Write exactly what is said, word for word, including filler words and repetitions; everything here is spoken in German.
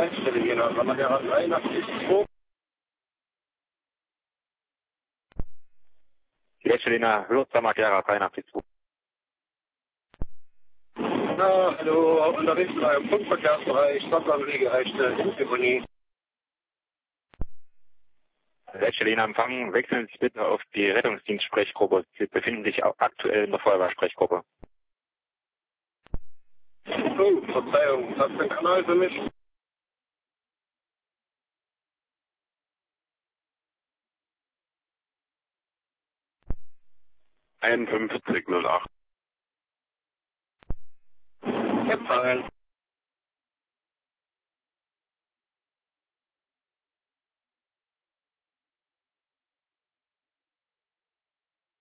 Leitstelle hier nach Ramadeira drei nach Pittsburgh. Leitstelle nach Ramadeira drei nach Pittsburgh. Na, hallo, unterwegs in einem Funkverkehrsbereich, Stadtbahnwege-Rechte, Hintergrund. Leitstelle in Empfang, wechseln Sie bitte auf die Rettungsdienstsprechgruppe. Sie befinden sich aktuell in der Feuerwehrsprechgruppe. Oh, Verzeihung, hast du einen Kanal für mich? einundfünfzig null acht. Empfangen.